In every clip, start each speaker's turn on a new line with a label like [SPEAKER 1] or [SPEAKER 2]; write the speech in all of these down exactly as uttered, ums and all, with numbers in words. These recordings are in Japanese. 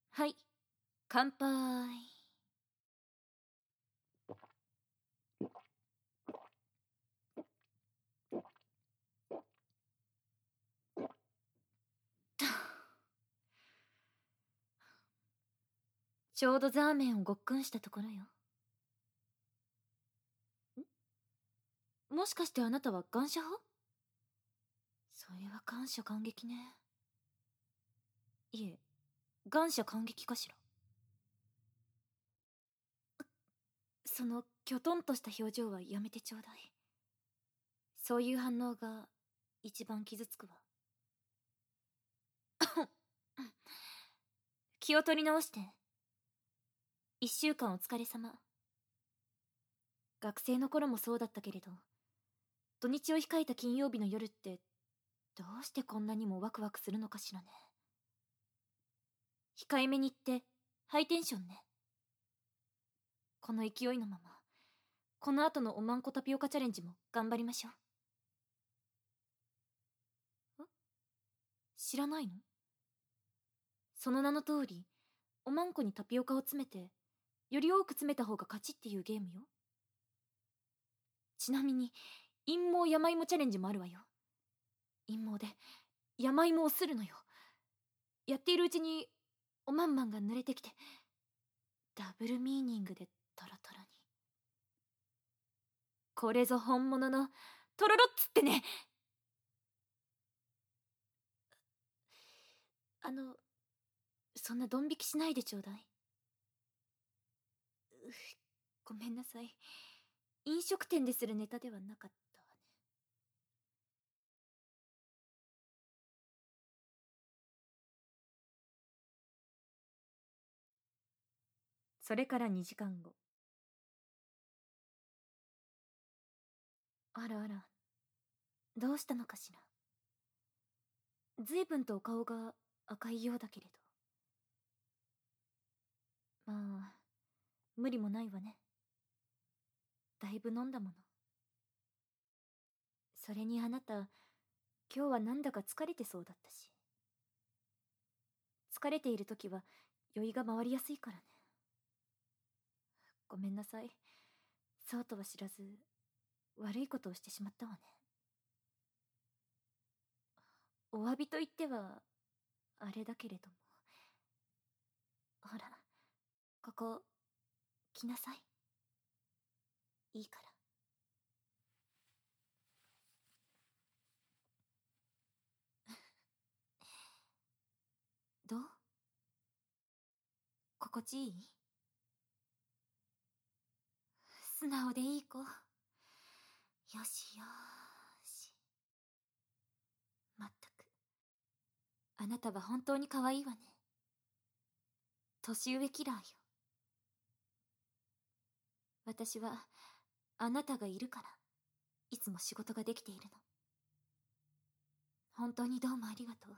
[SPEAKER 1] はい、乾杯。ちょうどザーメンをごっくんしたところよ。ん？もしかしてあなたは願者派？それは感謝感激ね。いえ、願者感激かしら。そのきょとんとした表情はやめてちょうだい。そういう反応が一番傷つくわ。気を取り直して。一週間お疲れ様。学生の頃もそうだったけれど、土日を控えた金曜日の夜ってどうしてこんなにもワクワクするのかしらね。控えめに言ってハイテンションね。この勢いのままこの後のおまんこタピオカチャレンジも頑張りましょう。ん？知らないの？その名の通り、おまんこにタピオカを詰めてより多く詰めた方が勝ちっていうゲームよ。ちなみに陰謀山芋チャレンジもあるわよ。陰謀で山芋をするのよ。やっているうちにおまんまんが濡れてきて、ダブルミーニングでトロトロに。これぞ本物のトロロっつってね。あの、そんなドン引きしないでちょうだい。うごめんなさい。飲食店でするネタではなかったわね。それからにじかんご。あらあら、どうしたのかしら。随分とお顔が赤いようだけれど。まあ、無理もないわね。だいぶ飲んだもの。それにあなた、今日はなんだか疲れてそうだったし。疲れている時は酔いが回りやすいからね。ごめんなさい。そうとは知らず、悪いことをしてしまったわね。お詫びと言っては、あれだけれども。ほら、ここ、来なさい。いいから。どう？心地いい？素直でいい子。よしよーし。まったく。あなたは本当に可愛いわね。年上キラーよ。私は、あなたがいるから、いつも仕事ができているの。本当にどうもありがとう。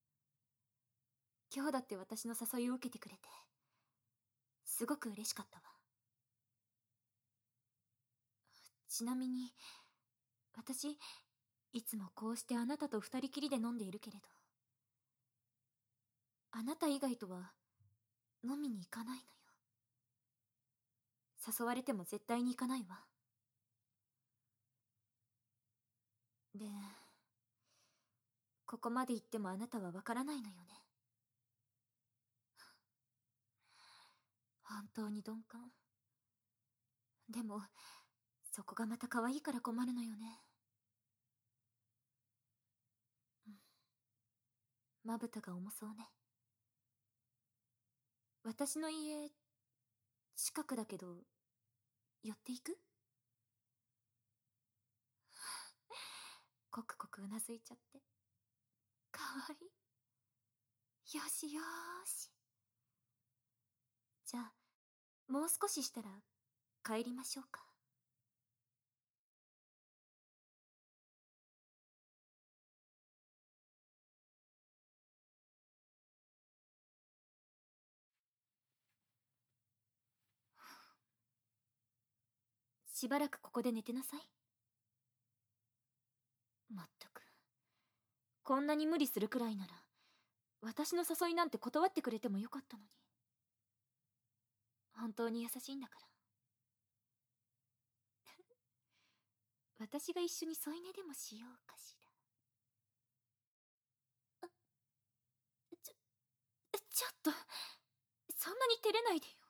[SPEAKER 1] 今日だって私の誘いを受けてくれて、すごく嬉しかったわ。ちなみに、私、いつもこうしてあなたと二人きりで飲んでいるけれど、あなた以外とは飲みに行かないのよ。誘われても絶対に行かないわ。で、ここまで言ってもあなたはわからないのよね。本当に鈍感。でも、そこがまた可愛いから困るのよね。まぶたが重そうね。私の家、近くだけど、寄っていく？コクコクうなずいちゃって。かわいい。よしよーし。じゃあ、もう少ししたら帰りましょうか。しばらくここで寝てなさい。まったく。こんなに無理するくらいなら、 私の誘いなんて断ってくれてもよかったのに。本当に優しいんだから。私が一緒に添い寝でもしようかしら。あ、ちょ、ちょっと、そんなに照れないでよ。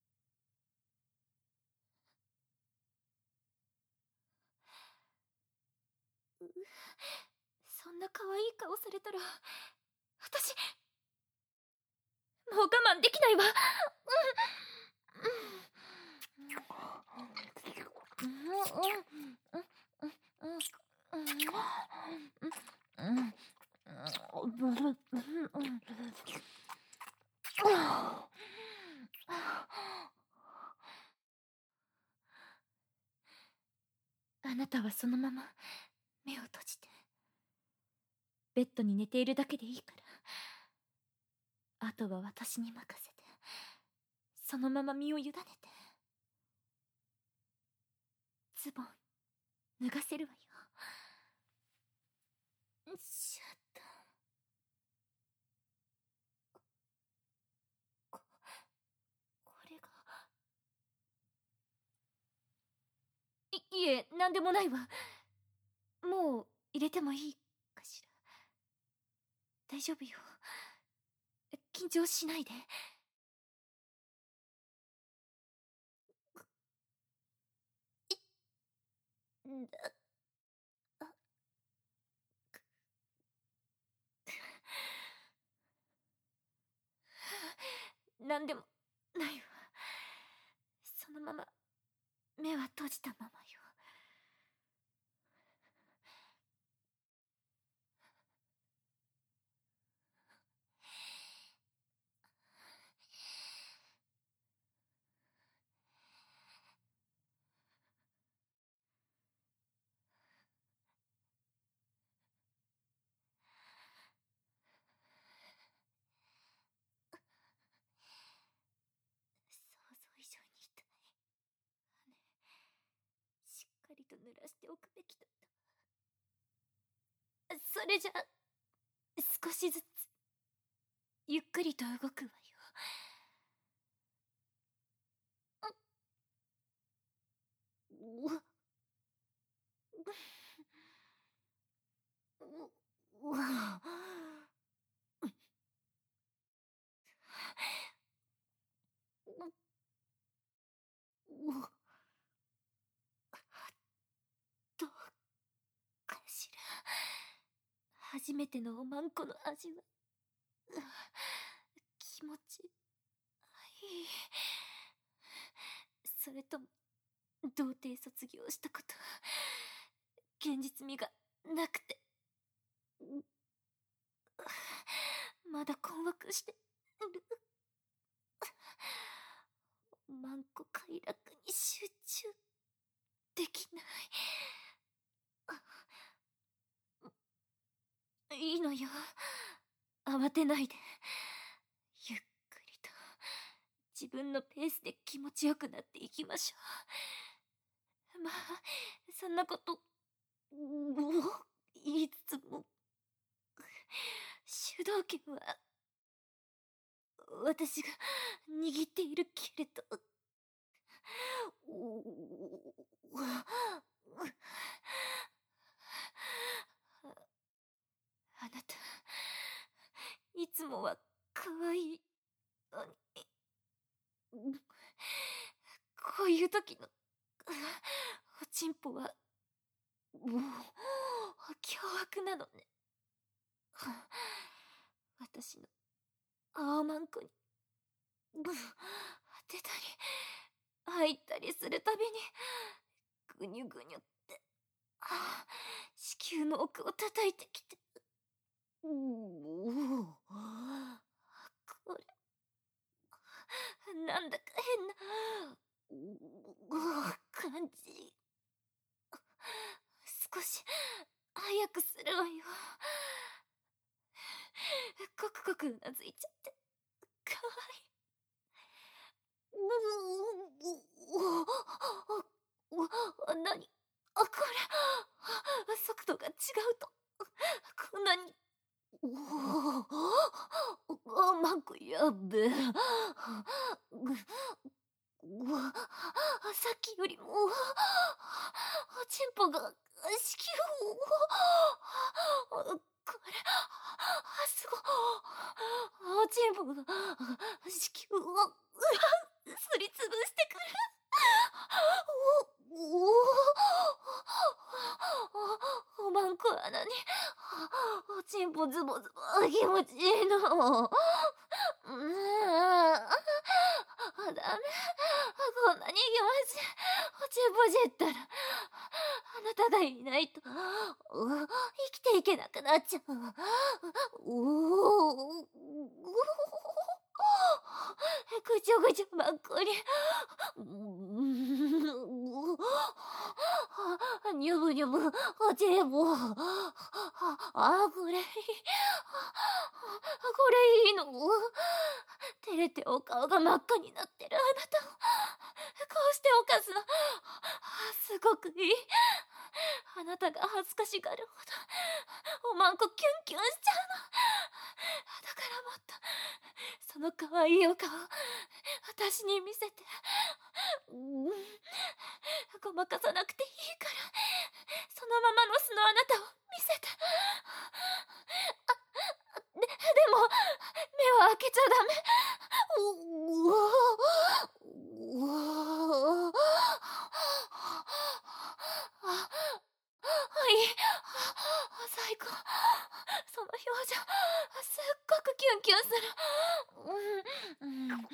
[SPEAKER 1] うそんな可愛い顔されたら、私、もう我慢できないわ。あなたはそのまま目を閉じて、ベッドに寝ているだけでいいから、あとは私に任せて、そのまま身を委ねて。ズボン脱がせるわよ。しゃった。ここれがいいえ、なんでもないわ。もう入れてもいいかしら。大丈夫よ。緊張しないで。だなんでもないわ。そのまま目は閉じたままよ。想像以上に痛い。羽、しっかりと濡らしておくべきだった。それじゃ少しずつゆっくりと動くわよ。うわうわどうかしら。初めてのおまんこの味は気持ちいい。それとも童貞卒業したこと現実味がなくてまだ困惑してる。おまんこ快楽に集中できない。いいのよ、慌てないで。ゆっくりと自分のペースで気持ちよくなっていきましょう。まあそんなこと言いつつも主導権は私が握っているけれど。あなたいつもは可愛いのに、こういう時のおちんぽはもう凶悪なのね。私の青まんこに当てたり入ったりするたびにぐにゅぐにゅって子宮の奥を叩いてきて、おおこれなんだか変な感じ。少し早くするわよ。コクコクうなずいちゃってかわいい。なにあ、これ速度が違うとこんなに。 マンコやっべえ。ぐ、ぐ、さっきよりも、チンポが、子宮を、これ、すごい、チンポが、子宮を、すりつぶしてくる。お、お、おまんこ穴に、おちんぽズボズボ気持ちいいの。うん、ダメ。こんなに気持ちいい。おちんぽじったら、あなたがいないと、生きていけなくなっちゃう。おお、ぐちょぐちょばっかり。にゅぶにゅぶ、おちんぽ。あ、これいい。これいいの。照れてお顔が真っ赤になってるあなたを、こうして犯すの、すごくいい。あなたが恥ずかしがるほど、おまんこキュンキュンしちゃうの。だからもっと、その可愛いお顔、私に見せて。うん、ごまかさなくていいから、そのままの素のあなたを見せて。あ、で、でも、目を開けちゃダメ。うわうわあ、はい、最高。その表情、すっごくキュンキュンする。うん、うん、うん、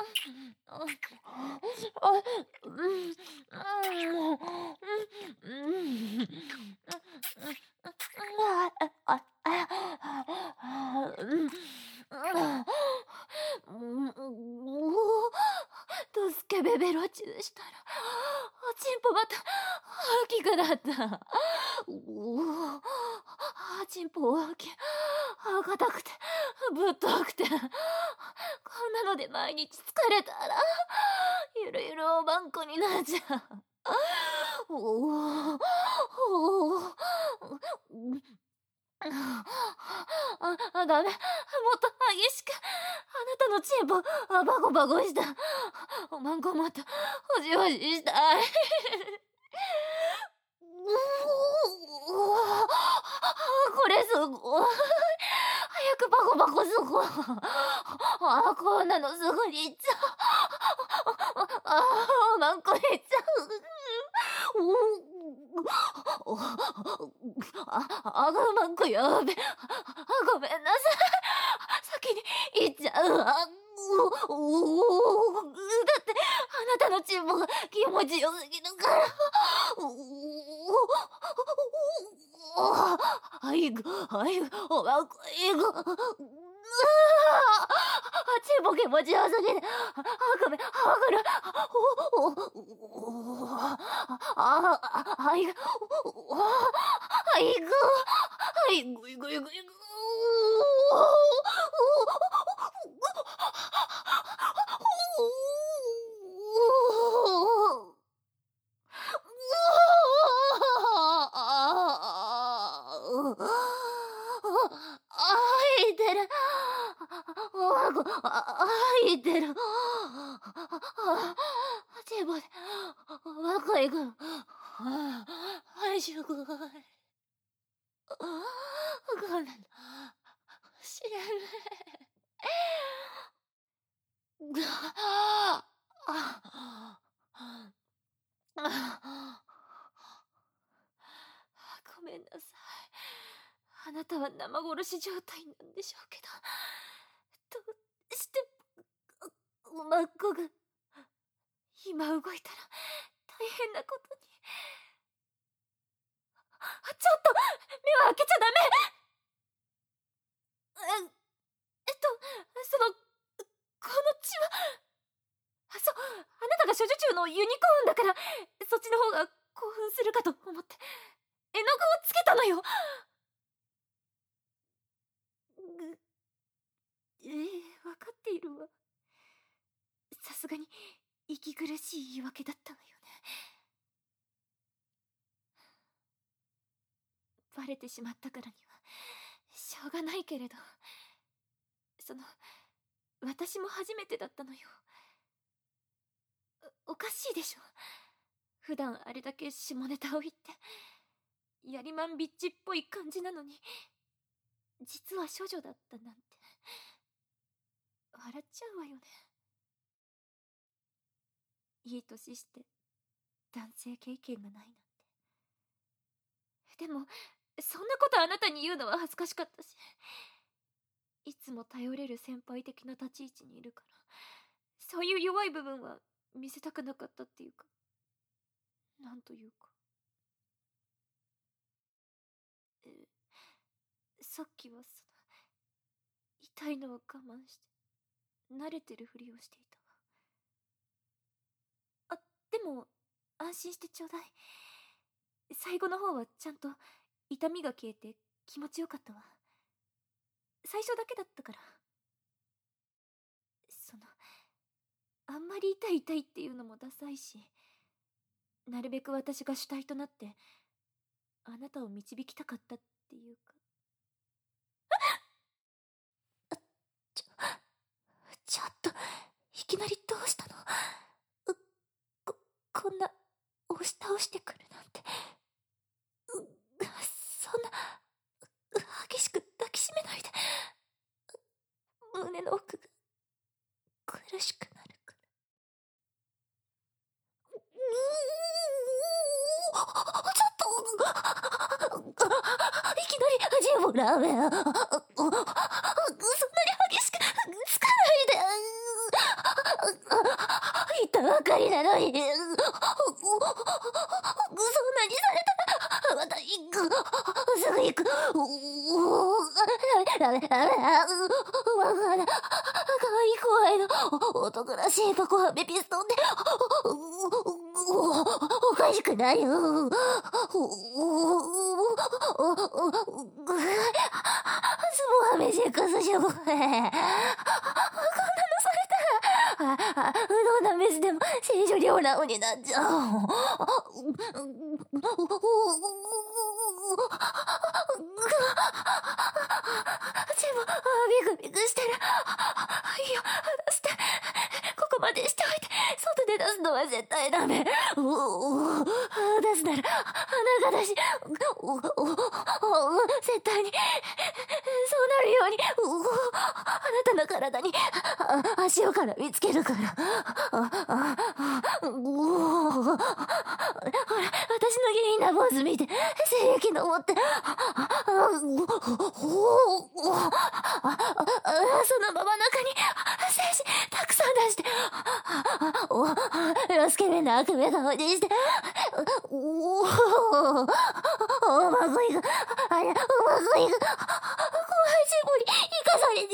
[SPEAKER 1] とスケベベロチューしたら、おちんぽまた大きくなった。おお、ちんぽ大きい。硬くて、ぶっとくて。こんなので毎日疲れたら、ゆるゆるおばんこになっちゃう。おお、おお、あ、あ、ダメ。もっと激しく。あなたのチンポ、あ、バコバコした。おまんこもっと、ほじほじしたい。これすごい。早くバコバコすごい。あ、こんなのすぐにいっちゃう。あ、おまんこいっちゃう。おあ、あ、ごまんこやべ。ごめんなさい。先に行っちゃうわ。おお、だってあなたのチンポが気持ちよすぎるから。おお、あいぐ、あいぐ、おまんこいぐ。チンポ気持ちよすぎる。あ、ごめん、あ、ごめん。おお、あ、あ、あいぐ、あいぐ、あいぐいぐいぐいぐ。あいてる。あご、あいてる。チンポで、若いくん。はい、すごい。こんなの、知らない。あああ、ごめんなさい。あなたは生殺し状態なんでしょうけど、どうしておまんこが今動いたら大変なことに。ちょっと目を開けちゃダメ。え、えっとその、この血は、そう、あなたが処女中のユニコーンだから、そっちの方が興奮するかと思って絵の具をつけたのよ。ぐ、えー、分かっているわ。さすがに息苦しい言い訳だったのよね。バレてしまったからにはしょうがないけれど、その私も初めてだったのよ。おかしいでしょ。普段あれだけ下ネタを言ってやりまんビッチっぽい感じなのに、実は処女だったなんて。笑っちゃうわよね。いい年して男性経験がないなんて。でもそんなことあなたに言うのは恥ずかしかったし、いつも頼れる先輩的な立ち位置にいるから、そういう弱い部分は見せたくなかったっていうか、なんというか。えさっきはその痛いのを我慢して慣れてるふりをしていたわ。あ、でも安心してちょうだい。最後の方はちゃんと痛みが消えて気持ちよかったわ。最初だけだったから。そのあんまり痛い痛いっていうのもダサいし、なるべく私が主体となってあなたを導きたかったっていうか。ちょちょっといきなりどうしたの？うここんな押し倒してくるなんて。うそんな激しく抱きしめないで。胸の奥が苦しくなるから。ちょっといきなり味もラーメンそんなに激しくつかないで。言ったばかりなのにそんなにされたらまた行く。すぐ行く。ダメダメダメ。わかんない。かわいい怖いの男らしいパコハメピストンでおかしくないよ。スモハメセックスショコこんなのされたらあどんなメスでも聖女両ラウになっちゃう。でもビクビクしてる。いいよ出して。ここまでしておいて外で出すのは絶対ダメ。おお出すなら鼻が出しおお絶対にそうなるようにあなたの体に足をから見つけるから。おおほら私の下品な坊主見て精液の持ってそのまま中に精子たくさん出しておロスケベな悪目顔にしておおおまくいくあれうまくいく怖いしぼり生かされる。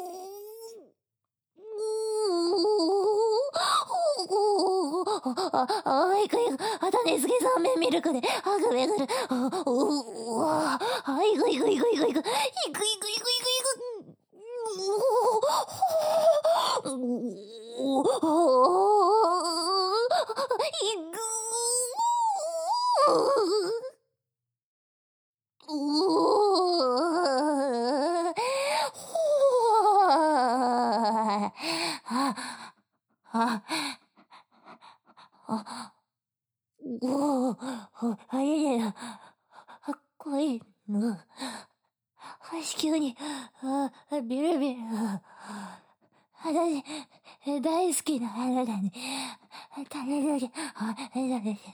[SPEAKER 1] ああいくいくあたねすけ三面ミルクであぐめぐるおおあいくいくいくいくいくいくいくいくいくいくおおいくおおほあああおおあれだよ怖いの子宮にあビルビル私大好きなあなたに種だけあれだね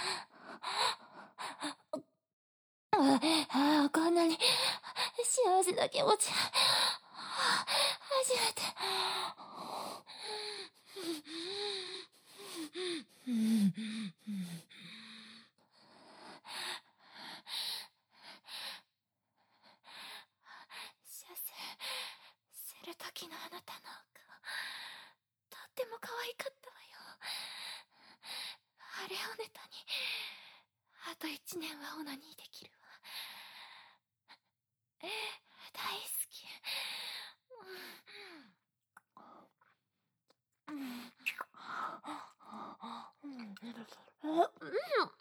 [SPEAKER 1] ああこんなに幸せな気持ち初めて。射精する時のあなたの顔とっても可愛かったわよ。あれをネタにあと一年はオナニーできるわ。大好き。うん